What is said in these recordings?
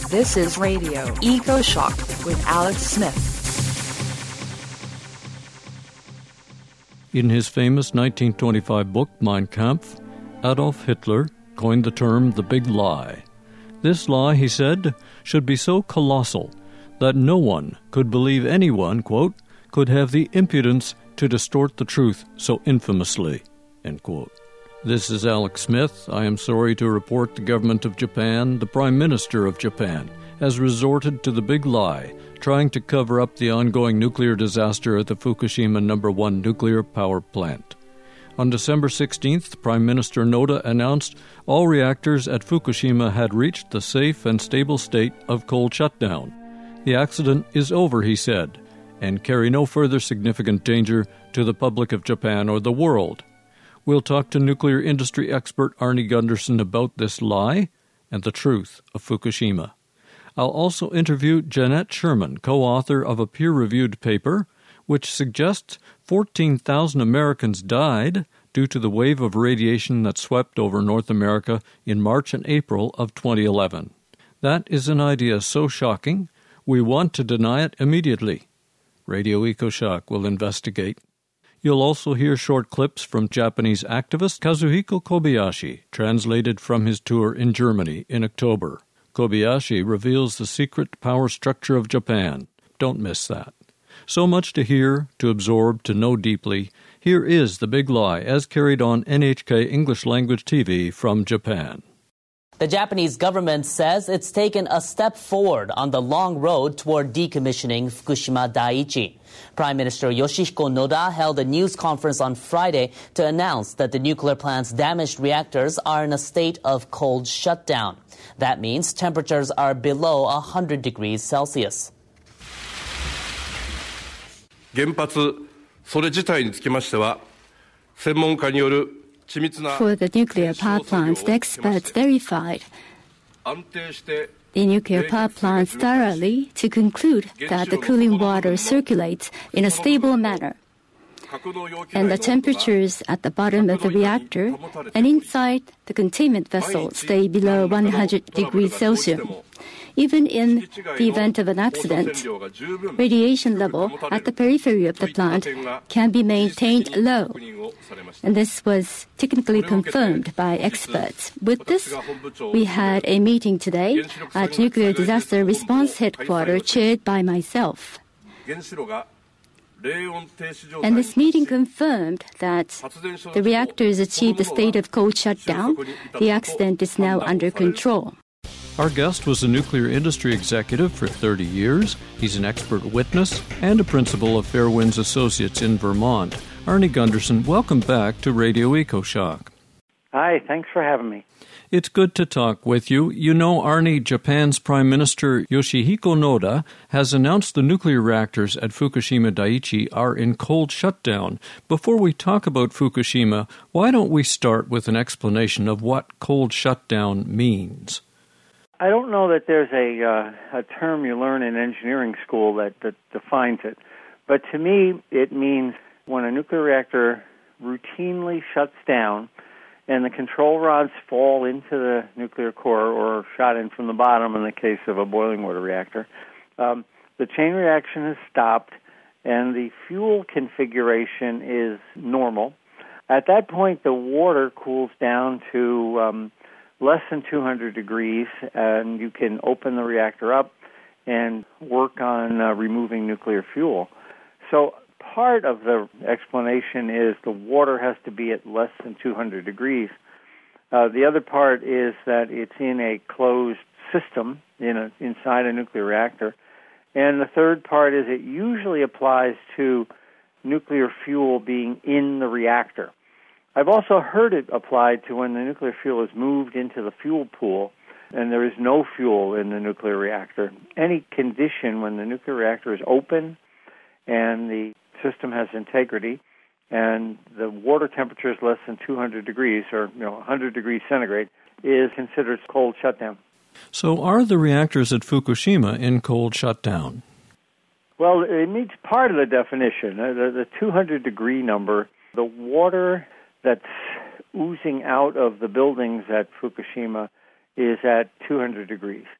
This is Radio Eco Shock with Alex Smith. In his famous 1925 book, Mein Kampf, Adolf Hitler coined the term the Big Lie. This lie, he said, should be so colossal that no one could believe anyone, quote, could have the impudence to distort the truth so infamously, end quote. This is Alex Smith. I am sorry to report the government of Japan, the Prime Minister of Japan, has resorted to the big lie, trying to cover up the ongoing nuclear disaster at the Fukushima No. 1 nuclear power plant. On December 16th, Prime Minister Noda announced all reactors at Fukushima had reached the safe and stable state of cold shutdown. The accident is over, he said, and carry no further significant danger to the public of Japan or the world. We'll talk to nuclear industry expert Arnie Gundersen about this lie and the truth of Fukushima. I'll also interview Jeanette Sherman, co-author of a peer-reviewed paper which suggests 14,000 Americans died due to the wave of radiation that swept over North America in March and April of 2011. That is an idea so shocking, we want to deny it immediately. Radio EcoShock will investigate. You'll also hear short clips from Japanese activist Kazuhiko Kobayashi, translated from his tour in Germany in October. Kobayashi reveals the secret power structure of Japan. Don't miss that. So much to hear, to absorb, to know deeply. Here is The Big Lie as carried on NHK English Language TV from Japan. The Japanese government says it's taken a step forward on the long road toward decommissioning Fukushima Daiichi. Prime Minister Yoshihiko Noda held a news conference on Friday to announce that the nuclear plant's damaged reactors are in a state of cold shutdown. That means temperatures are below 100 degrees Celsius. 原発それ自体につきましては専門家による For the nuclear power plants, the experts verified the nuclear power plants thoroughly to conclude that the cooling water circulates in a stable manner, and the temperatures at the bottom of the reactor and inside the containment vessel stay below 100 degrees Celsius. Even in the event of an accident, radiation level at the periphery of the plant can be maintained low. And this was technically confirmed by experts. With this, we had a meeting today at Nuclear Disaster Response Headquarters chaired by myself. And this meeting confirmed that the reactors achieved a state of cold shutdown. The accident is now under control. Our guest was a nuclear industry executive for 30 years. He's an expert witness and a principal of Fairwinds Associates in Vermont. Arnie Gundersen, welcome back to Radio EcoShock. Hi, thanks for having me. It's good to talk with you. You know, Arnie, Japan's Prime Minister Yoshihiko Noda has announced the nuclear reactors at Fukushima Daiichi are in cold shutdown. Before we talk about Fukushima, why don't we start with an explanation of what cold shutdown means? I don't know that there's a term you learn in engineering school that defines it. But to me, it means when a nuclear reactor routinely shuts down and the control rods fall into the nuclear core or shot in from the bottom in the case of a boiling water reactor, the chain reaction has stopped and the fuel configuration is normal. At that point, the water cools down to less than 200 degrees, and you can open the reactor up and work on removing nuclear fuel. So part of the explanation is the water has to be at less than 200 degrees. The other part is that it's in a closed system inside a nuclear reactor. And the third part is it usually applies to nuclear fuel being in the reactor. I've also heard it applied to when the nuclear fuel is moved into the fuel pool and there is no fuel in the nuclear reactor. Any condition when the nuclear reactor is open and the system has integrity and the water temperature is less than 200 degrees or 100 degrees centigrade is considered cold shutdown. So are the reactors at Fukushima in cold shutdown? Well, it meets part of the definition. The 200-degree number, the water that's oozing out of the buildings at Fukushima is at 200 degrees.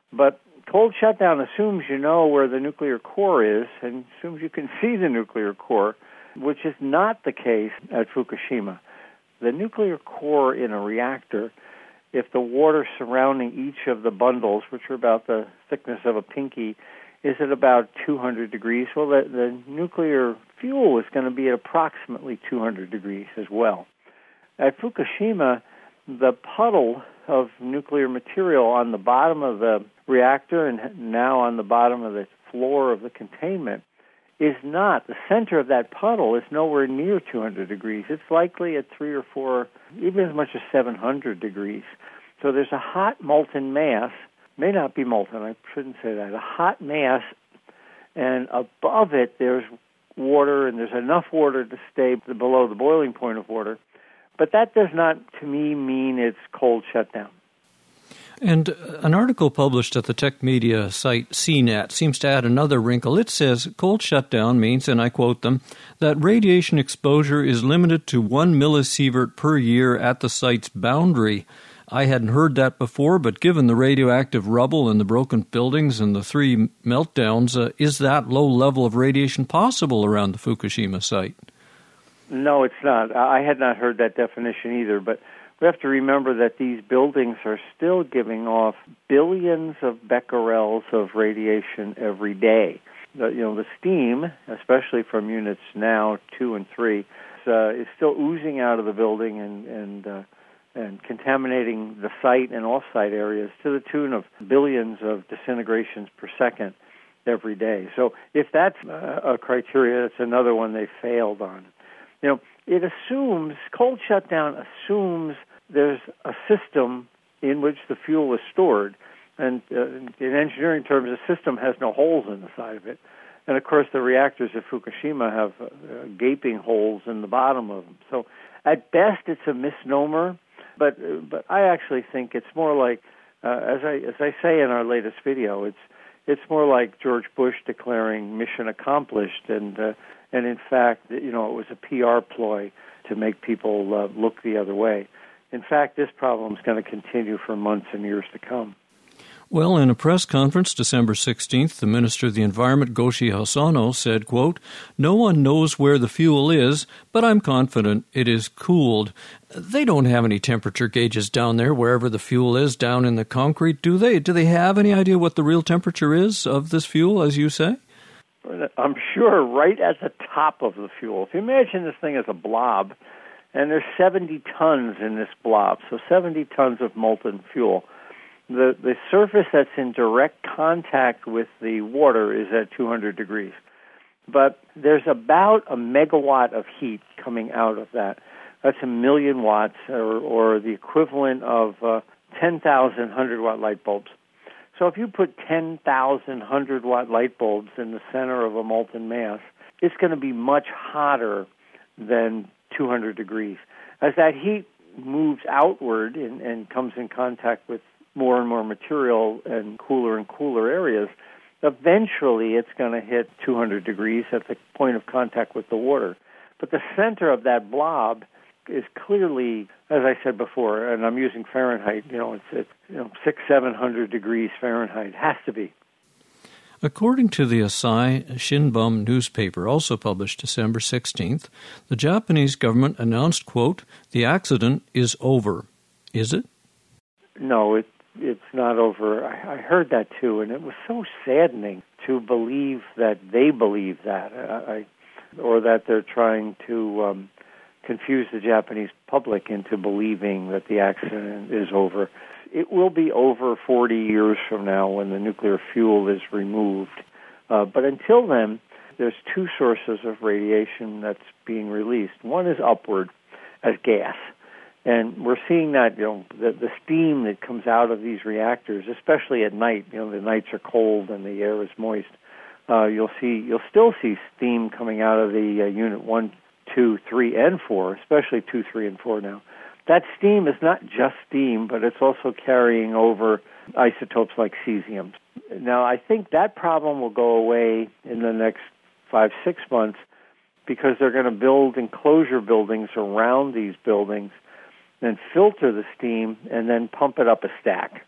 But cold shutdown assumes you know where the nuclear core is and assumes you can see the nuclear core, which is not the case at Fukushima. The nuclear core in a reactor, if the water surrounding each of the bundles, which are about the thickness of a pinky, is at about 200 degrees, well, the nuclear fuel is going to be at approximately 200 degrees as well. At Fukushima, the puddle of nuclear material on the bottom of the reactor and now on the bottom of the floor of the containment is not. The center of that puddle is nowhere near 200 degrees. It's likely at 3 or 4, even as much as 700 degrees. So there's a hot molten mass, may not be molten, I shouldn't say that, a hot mass, and above it there's water, and there's enough water to stay below the boiling point of water. But that does not, to me, mean it's cold shutdown. And an article published at the tech media site CNET seems to add another wrinkle. It says cold shutdown means, and I quote them, that radiation exposure is limited to 1 millisievert per year at the site's boundary. I hadn't heard that before, but given the radioactive rubble and the broken buildings and the 3 meltdowns, is that low level of radiation possible around the Fukushima site? No, it's not. I had not heard that definition either, but we have to remember that these buildings are still giving off billions of becquerels of radiation every day. The steam, especially from units now 2 and 3, is still oozing out of the building and contaminating the site and off-site areas to the tune of billions of disintegrations per second every day. So if that's a criteria, that's another one they failed on. It assumes, cold shutdown assumes there's a system in which the fuel is stored. And in engineering terms, the system has no holes in the side of it. And, of course, the reactors at Fukushima have gaping holes in the bottom of them. So at best, it's a misnomer. But I actually think it's more like, as I say in our latest video, it's more like George Bush declaring mission accomplished, and in fact, it was a PR ploy to make people look the other way. In fact, this problem is going to continue for months and years to come. Well, in a press conference December 16th, the Minister of the Environment, Goshi Hosono, said, quote, "No one knows where the fuel is, but I'm confident it is cooled." They don't have any temperature gauges down there, wherever the fuel is, down in the concrete, do they? Do they have any idea what the real temperature is of this fuel, as you say? I'm sure right at the top of the fuel. If you imagine this thing as a blob, and there's 70 tons in this blob, so 70 tons of molten fuel. The surface that's in direct contact with the water is at 200 degrees. But there's about a megawatt of heat coming out of that. That's 1 million watts, or the equivalent of 10,000 100-watt light bulbs. So if you put 10,000 100-watt light bulbs in the center of a molten mass, it's going to be much hotter than 200 degrees. As that heat moves outward and comes in contact with more and more material and cooler areas, eventually it's going to hit 200 degrees at the point of contact with the water. But the center of that blob is clearly, as I said before, and I'm using Fahrenheit, it's 600-700 degrees Fahrenheit. It has to be. According to the Asahi Shimbun newspaper, also published December 16th, the Japanese government announced, quote, "The accident is over." Is it? No, it's not over. I heard that too, and it was so saddening to believe that they believe that, or that they're trying to confuse the Japanese public into believing that the accident is over. It will be over 40 years from now when the nuclear fuel is removed. But until then, there's 2 sources of radiation that's being released. One is upward as gas. And we're seeing that, the steam that comes out of these reactors, especially at night, the nights are cold and the air is moist. You'll still see steam coming out of the unit 1, 2, 3, and 4, especially 2, 3, and 4 now. That steam is not just steam, but it's also carrying over isotopes like cesium. Now, I think that problem will go away in the next 5-6 months because they're going to build enclosure buildings around these buildings and filter the steam and then pump it up a stack.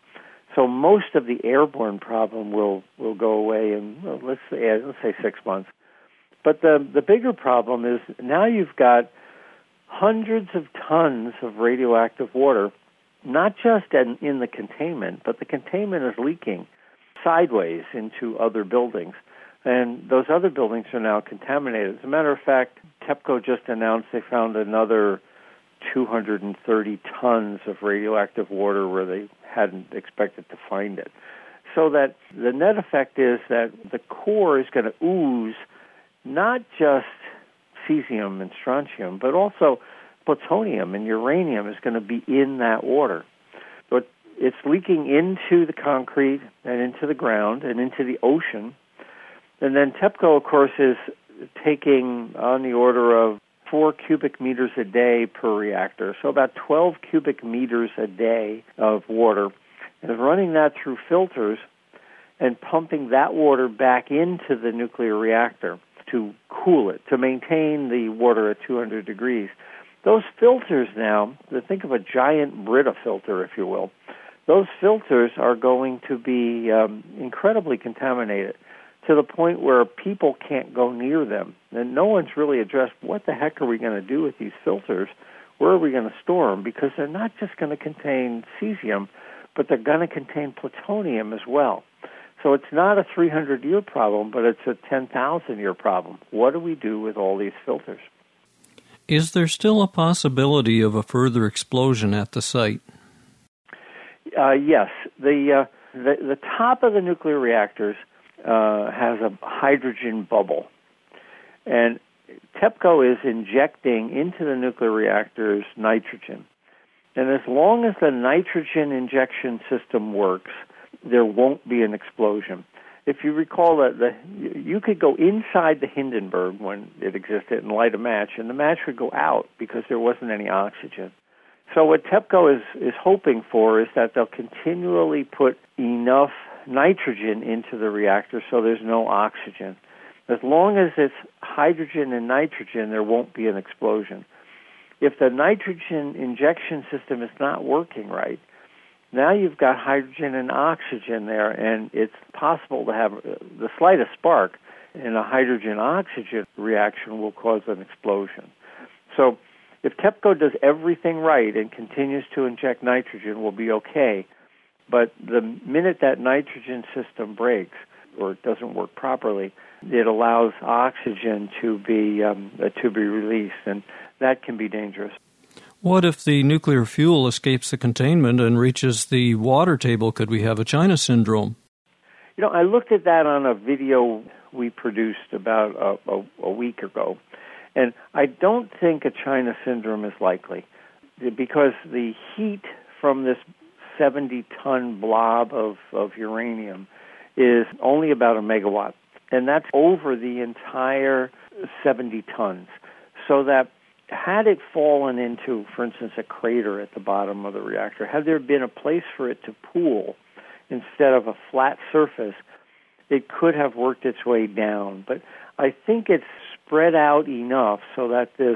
So most of the airborne problem will go away in, let's say 6 months. But the bigger problem is now you've got hundreds of tons of radioactive water, not just in the containment, but the containment is leaking sideways into other buildings. And those other buildings are now contaminated. As a matter of fact, TEPCO just announced they found another 230 tons of radioactive water where they hadn't expected to find it. So that the net effect is that the core is going to ooze not just cesium and strontium, but also plutonium and uranium is going to be in that water. But it's leaking into the concrete and into the ground and into the ocean. And then TEPCO, of course, is taking on the order of 4 cubic meters a day per reactor, so about 12 cubic meters a day of water, and running that through filters and pumping that water back into the nuclear reactor to cool it, to maintain the water at 200 degrees. Those filters now, think of a giant Brita filter, if you will, those filters are going to be incredibly contaminated to the point where people can't go near them. And no one's really addressed what the heck are we going to do with these filters? Where are we going to store them? Because they're not just going to contain cesium, but they're going to contain plutonium as well. So it's not a 300-year problem, but it's a 10,000-year problem. What do we do with all these filters? Is there still a possibility of a further explosion at the site? Yes. The top of the nuclear reactors has a hydrogen bubble. And TEPCO is injecting into the nuclear reactors nitrogen. And as long as the nitrogen injection system works, there won't be an explosion. If you recall that you could go inside the Hindenburg when it existed and light a match, and the match would go out because there wasn't any oxygen. So what TEPCO is hoping for is that they'll continually put enough nitrogen into the reactor so there's no oxygen. As long as it's hydrogen and nitrogen, there won't be an explosion. If the nitrogen injection system is not working right, now you've got hydrogen and oxygen there, and it's possible to have the slightest spark in a hydrogen-oxygen reaction will cause an explosion. So if TEPCO does everything right and continues to inject nitrogen, we'll be okay. But the minute that nitrogen system breaks or doesn't work properly, it allows oxygen to be released, and that can be dangerous. What if the nuclear fuel escapes the containment and reaches the water table? Could we have a China syndrome? You know, I looked at that on a video we produced about a week ago, and I don't think a China syndrome is likely because the heat from this 70-ton blob of uranium is only about a megawatt, and that's over the entire 70 tons. So that had it fallen into, for instance, a crater at the bottom of the reactor, had there been a place for it to pool instead of a flat surface, it could have worked its way down. But I think it's spread out enough so that this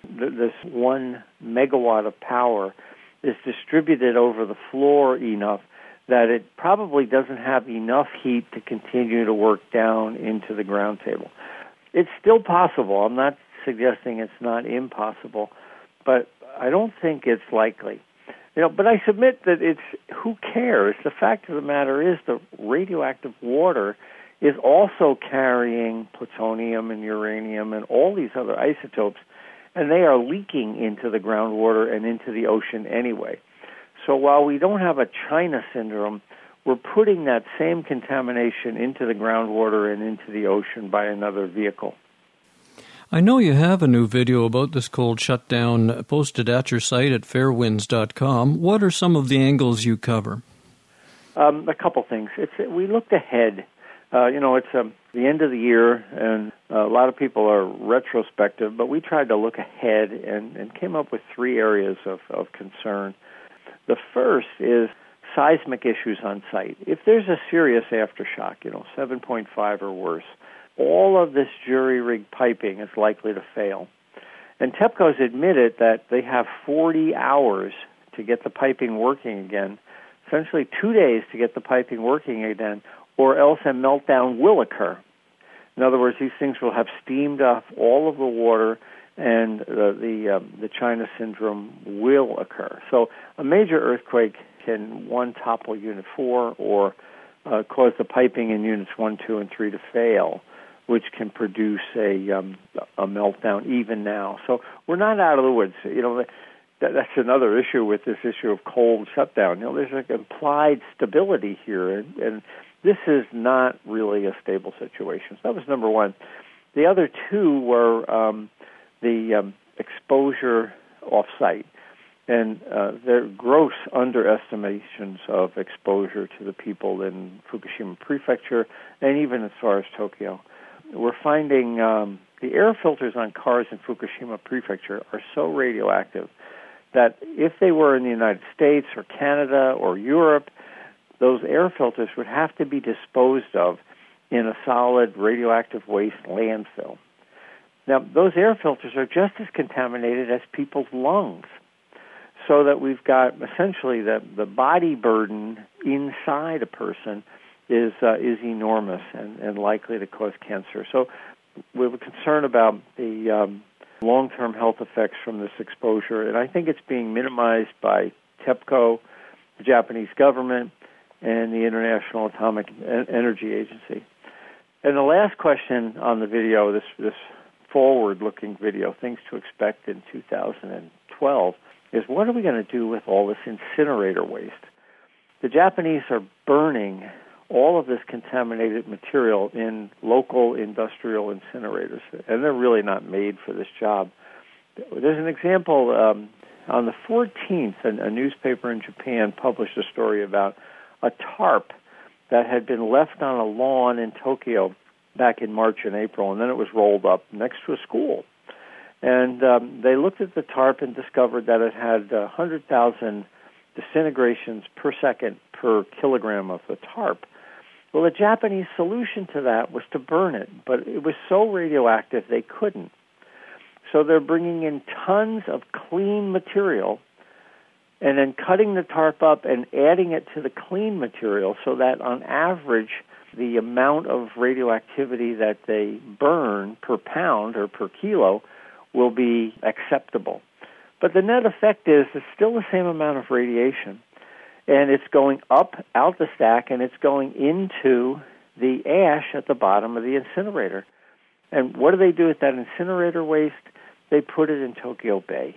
1 megawatt of power is distributed over the floor enough that it probably doesn't have enough heat to continue to work down into the ground table. It's still possible. I'm not suggesting it's not impossible, but I don't think it's likely. You know, but I submit that who cares? The fact of the matter is the radioactive water is also carrying plutonium and uranium and all these other isotopes, and they are leaking into the groundwater and into the ocean anyway. So while we don't have a China syndrome, we're putting that same contamination into the groundwater and into the ocean by another vehicle. I know you have a new video about this cold shutdown posted at your site at fairwinds.com. What are some of the angles you cover? A couple things. We looked ahead. It's the end of the year, and a lot of people are retrospective, but we tried to look ahead and came up with 3 areas of concern. The first is seismic issues on site. If there's a serious aftershock, 7.5 or worse, all of this jury-rig piping is likely to fail. And TEPCO's admitted that they have 40 hours to get the piping working again essentially 2 days to get the piping working again, or else a meltdown will occur. In other words, these things will have steamed off all of the water, and the China syndrome will occur. So a major earthquake can, one, topple Unit 4 or cause the piping in Units 1, 2, and 3 to fail, which can produce a meltdown even now. So we're not out of the woods. You know, that's another issue with this issue of cold shutdown. You know, there's an implied stability here, and this is not really a stable situation. So that was number one. The other two were the exposure off-site, and they're gross underestimations of exposure to the people in Fukushima Prefecture and even as far as Tokyo. We're finding the air filters on cars in Fukushima Prefecture are so radioactive that if they were in the United States or Canada or Europe, those air filters would have to be disposed of in a solid radioactive waste landfill. Now, those air filters are just as contaminated as people's lungs, so that we've got essentially the body burden inside a person is enormous and likely to cause cancer. So we were concerned about the long-term health effects from this exposure, and I think it's being minimized by TEPCO, the Japanese government, and the International Atomic Energy Agency. And the last question on the video, this forward-looking video, things to expect in 2012, is what are we going to do with all this incinerator waste? The Japanese are burning all of this contaminated material in local industrial incinerators, and they're really not made for this job. There's an example, on the 14th, a newspaper in Japan published a story about a tarp that had been left on a lawn in Tokyo back in March and April, and then it was rolled up next to a school. And they looked at the tarp and discovered that it had 100,000 disintegrations per second per kilogram of the tarp. Well, the Japanese solution to that was to burn it, but it was so radioactive they couldn't. So they're bringing in tons of clean material and then cutting the tarp up and adding it to the clean material so that on average the amount of radioactivity that they burn per pound or per kilo will be acceptable. But the net effect is it's still the same amount of radiation, and it's going up out the stack, and it's going into the ash at the bottom of the incinerator. And what do they do with that incinerator waste? They put it in Tokyo Bay.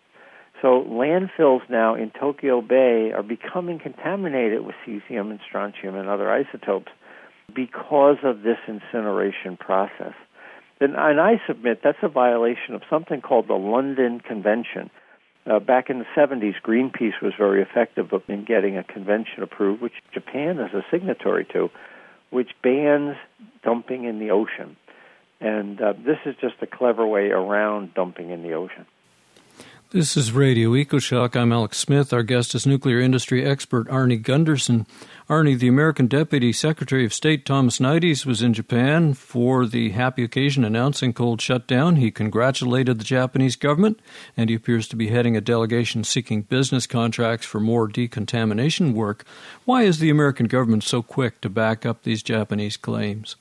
So landfills now in Tokyo Bay are becoming contaminated with cesium and strontium and other isotopes because of this incineration process. And I submit that's a violation of something called the London Convention. Back in the 70s, Greenpeace was very effective in getting a convention approved, which Japan is a signatory to, which bans dumping in the ocean. And this is just a clever way around dumping in the ocean. This is Radio EcoShock. I'm Alex Smith. Our guest is nuclear industry expert Arnie Gundersen. Arnie, the American Deputy Secretary of State Thomas Nides was in Japan for the happy occasion announcing cold shutdown. He congratulated the Japanese government, and he appears to be heading a delegation seeking business contracts for more decontamination work. Why is the American government so quick to back up these Japanese claims?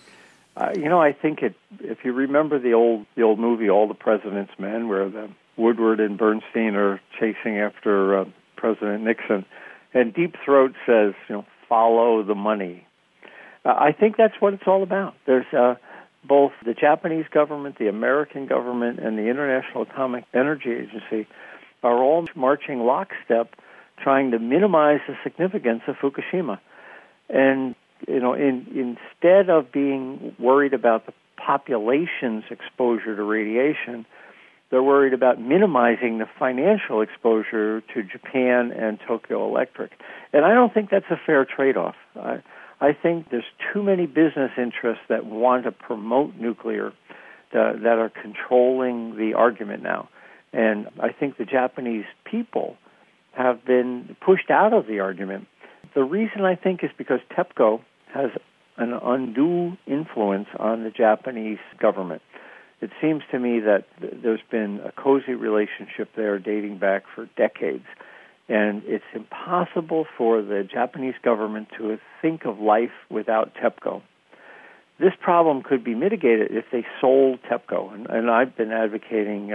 I think if you remember the old movie All the President's Men, where Woodward and Bernstein are chasing after President Nixon, and Deep Throat says, follow the money. I think that's what it's all about. There's both the Japanese government, the American government, and the International Atomic Energy Agency are all marching lockstep, trying to minimize the significance of Fukushima. And instead of being worried about the population's exposure to radiation, they're worried about minimizing the financial exposure to Japan and Tokyo Electric. And I don't think that's a fair trade-off. I think there's too many business interests that want to promote nuclear that are controlling the argument now. And I think the Japanese people have been pushed out of the argument. The reason, I think, is because TEPCO has an undue influence on the Japanese government. It seems to me that there's been a cozy relationship there dating back for decades, And it's impossible for the Japanese government to think of life without TEPCO. This problem could be mitigated if they sold TEPCO. And I've been advocating,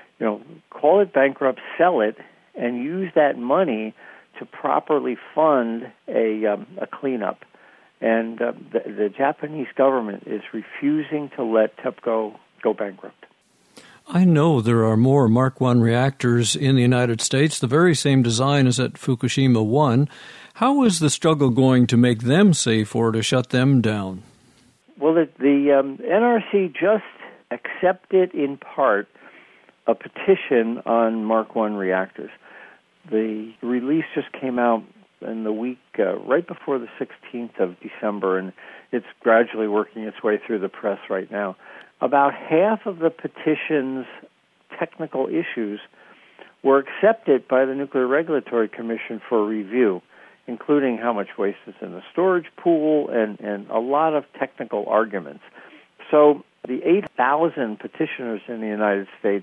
call it bankrupt, sell it, and use that money to properly fund a cleanup. And the Japanese government is refusing to let TEPCO go bankrupt. I know there are more Mark I reactors in the United States, the very same design as at Fukushima 1. How is the struggle going to make them safe or to shut them down? Well, the NRC just accepted in part a petition on Mark I reactors. The release just came out in the week right before the 16th of December, and it's gradually working its way through the press right now. About half of the petition's technical issues were accepted by the Nuclear Regulatory Commission for review, including how much waste is in the storage pool and a lot of technical arguments. So the 8,000 petitioners in the United States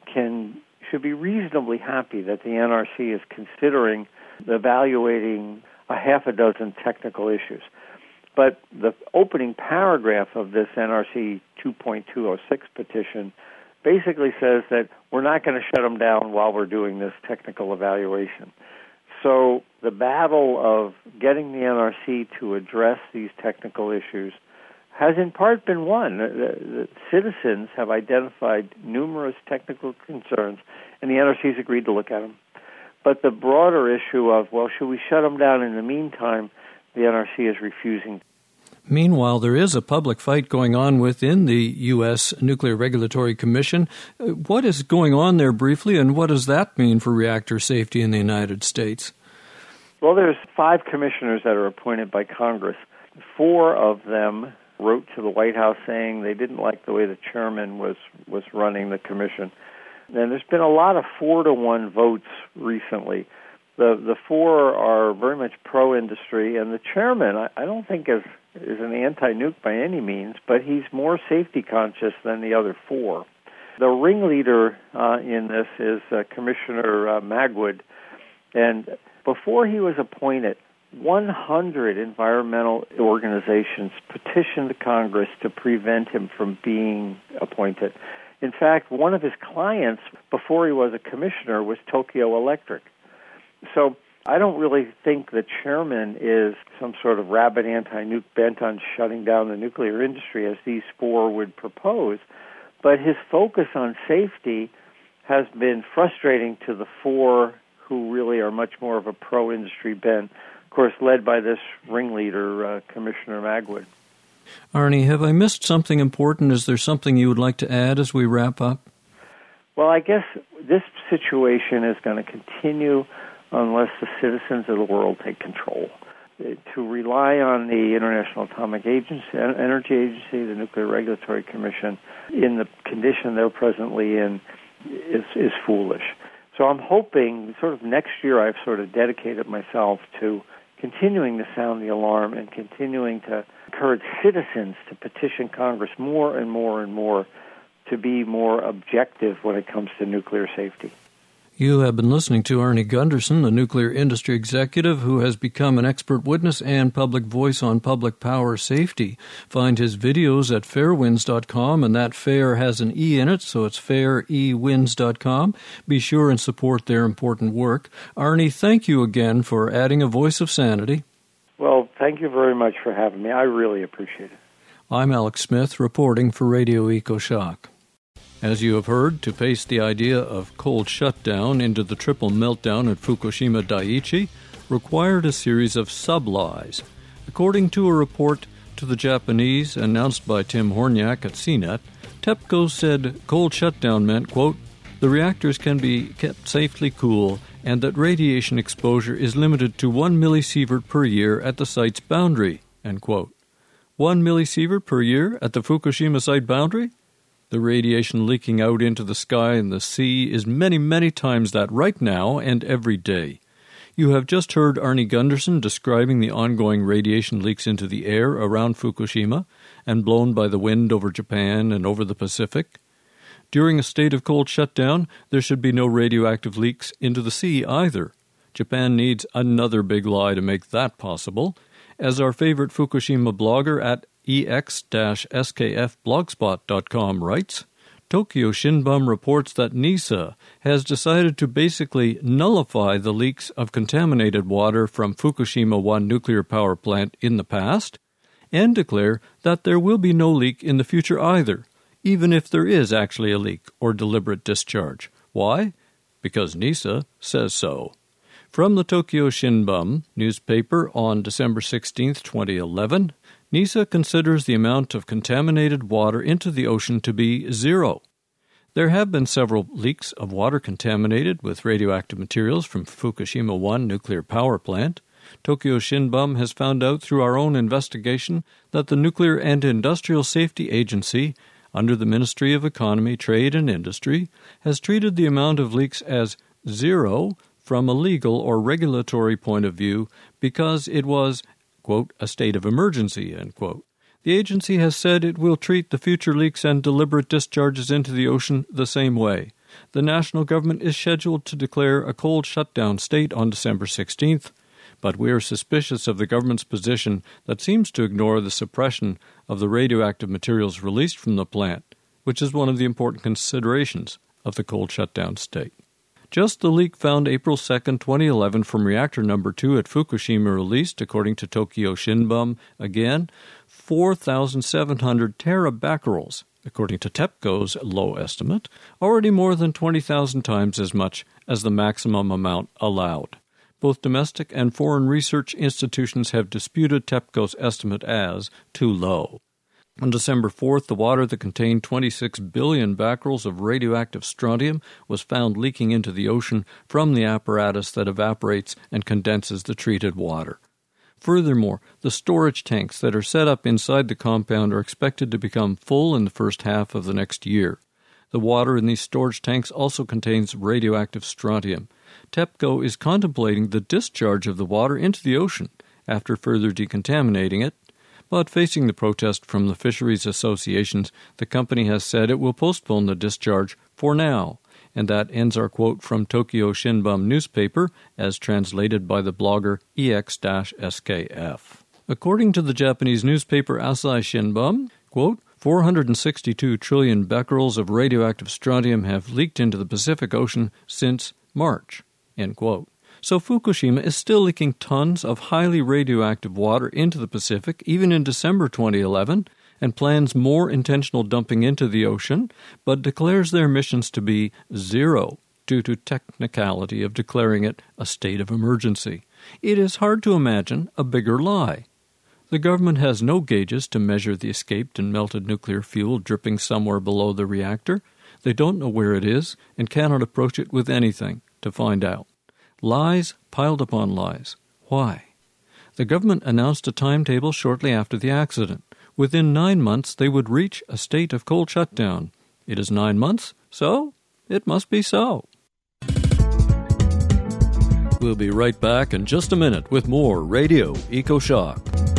should be reasonably happy that the NRC is considering evaluating a half a dozen technical issues. But the opening paragraph of this NRC 2.206 petition basically says that we're not going to shut them down while we're doing this technical evaluation. So the battle of getting the NRC to address these technical issues has in part been won. The citizens have identified numerous technical concerns, and the NRC's agreed to look at them. But the broader issue of, should we shut them down in the meantime, the NRC is refusing. Meanwhile, there is a public fight going on within the U.S. Nuclear Regulatory Commission. What is going on there briefly, and what does that mean for reactor safety in the United States? Well, there's 5 commissioners that are appointed by Congress. 4 of them wrote to the White House saying they didn't like the way the chairman was running the commission. And there's been a lot of 4-to-1 votes recently. The 4 are very much pro-industry, and the chairman, I don't think is an anti-nuke by any means, but he's more safety conscious than the other 4. The ringleader in this is Commissioner Magwood, and before he was appointed, 100 environmental organizations petitioned Congress to prevent him from being appointed. In fact, one of his clients, before he was a commissioner, was Tokyo Electric. So I don't really think the chairman is some sort of rabid anti-nuke bent on shutting down the nuclear industry, as these 4 would propose. But his focus on safety has been frustrating to the 4 who really are much more of a pro-industry bent, of course, led by this ringleader, Commissioner Magwood. Arnie, have I missed something important? Is there something you would like to add as we wrap up? Well, I guess this situation is going to continue unless the citizens of the world take control. To rely on the International Atomic Energy Agency, the Nuclear Regulatory Commission, in the condition they're presently in is foolish. So I'm hoping, sort of next year, I've sort of dedicated myself to continuing to sound the alarm and continuing to encourage citizens to petition Congress more and more and more to be more objective when it comes to nuclear safety. You have been listening to Arnie Gundersen, the nuclear industry executive who has become an expert witness and public voice on public power safety. Find his videos at fairwinds.com, and that fair has an E in it, so it's fairewinds.com. Be sure and support their important work. Arnie, thank you again for adding a voice of sanity. Well, thank you very much for having me. I really appreciate it. I'm Alex Smith, reporting for Radio EcoShock. As you have heard, to face the idea of cold shutdown into the triple meltdown at Fukushima Daiichi required a series of sub-lies. According to a report to the Japanese announced by Tim Horniak at CNET, TEPCO said cold shutdown meant, quote, the reactors can be kept safely cool and that radiation exposure is limited to 1 millisievert per year at the site's boundary, end quote. 1 millisievert per year at the Fukushima site boundary? The radiation leaking out into the sky and the sea is many, many times that right now and every day. You have just heard Arnie Gundersen describing the ongoing radiation leaks into the air around Fukushima and blown by the wind over Japan and over the Pacific. During a state of cold shutdown, there should be no radioactive leaks into the sea either. Japan needs another big lie to make that possible. As our favorite Fukushima blogger at ex-skfblogspot.com writes, Tokyo Shinbun reports that NISA has decided to basically nullify the leaks of contaminated water from Fukushima 1 nuclear power plant in the past and declare that there will be no leak in the future either, even if there is actually a leak or deliberate discharge. Why? Because NISA says so. From the Tokyo Shinbun newspaper on December 16, 2011, NISA considers the amount of contaminated water into the ocean to be 0. There have been several leaks of water contaminated with radioactive materials from Fukushima 1 nuclear power plant. Tokyo Shinbun has found out through our own investigation that the Nuclear and Industrial Safety Agency, under the Ministry of Economy, Trade and Industry, has treated the amount of leaks as 0 from a legal or regulatory point of view because it was, quote, a state of emergency, end quote. The agency has said it will treat the future leaks and deliberate discharges into the ocean the same way. The national government is scheduled to declare a cold shutdown state on December 16th, but we are suspicious of the government's position that seems to ignore the suppression of the radioactive materials released from the plant, which is one of the important considerations of the cold shutdown state. Just the leak found April 2, 2011 from reactor number 2 at Fukushima released, according to Tokyo Shinbun, again, 4,700 terabecquerels, according to TEPCO's low estimate, already more than 20,000 times as much as the maximum amount allowed. Both domestic and foreign research institutions have disputed TEPCO's estimate as too low. On December 4th, the water that contained 26 billion becquerels of radioactive strontium was found leaking into the ocean from the apparatus that evaporates and condenses the treated water. Furthermore, the storage tanks that are set up inside the compound are expected to become full in the first half of the next year. The water in these storage tanks also contains radioactive strontium. TEPCO is contemplating the discharge of the water into the ocean after further decontaminating it, but facing the protest from the fisheries associations, the company has said it will postpone the discharge for now. And that ends our quote from Tokyo Shinbun newspaper, as translated by the blogger EX-SKF. According to the Japanese newspaper Asahi Shinbun, quote, 462 trillion becquerels of radioactive strontium have leaked into the Pacific Ocean since March, end quote. So Fukushima is still leaking tons of highly radioactive water into the Pacific, even in December 2011, and plans more intentional dumping into the ocean, but declares their emissions to be 0 due to technicality of declaring it a state of emergency. It is hard to imagine a bigger lie. The government has no gauges to measure the escaped and melted nuclear fuel dripping somewhere below the reactor. They don't know where it is and cannot approach it with anything to find out. Lies piled upon lies. Why? The government announced a timetable shortly after the accident. Within 9 months, they would reach a state of cold shutdown. It is 9 months, so it must be so. We'll be right back in just a minute with more Radio EcoShock.